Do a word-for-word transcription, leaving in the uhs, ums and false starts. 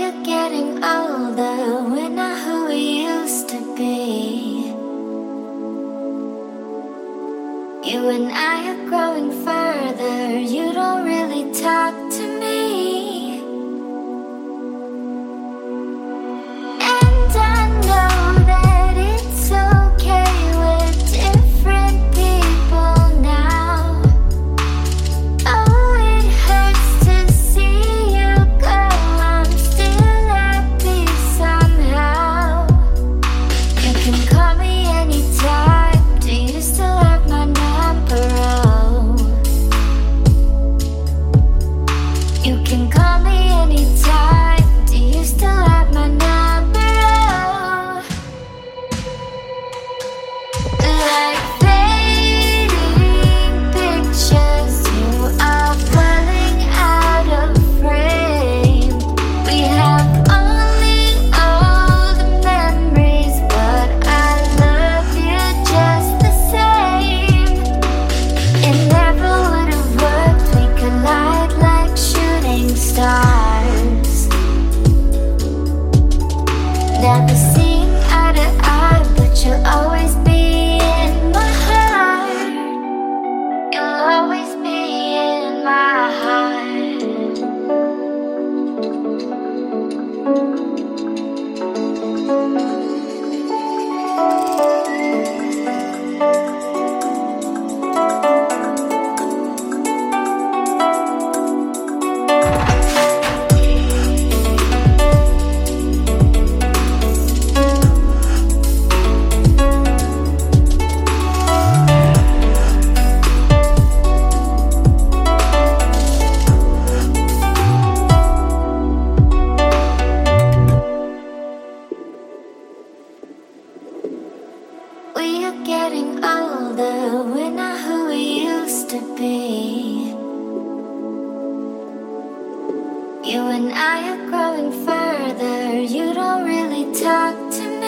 are getting older, we're not who we used to be. You and I are growing further, you don't really talk to me. And I know that it's okay, we're different people now. Oh, it hurts to see you go, I'm still happy somehow. You can call me anytime, do you still have my number? Oh, you can call me anytime, do you still have my number? Oh, like fading pictures, you are falling out of frame. We have only old memories, but I love you just the same. It never would have worked, we collide like shooting stars. Never seen eye to eye, but you'll always be in my heart. You'll always be in my heart. We are getting older, we're not who we used to be. You and I are growing further, you don't really talk to me.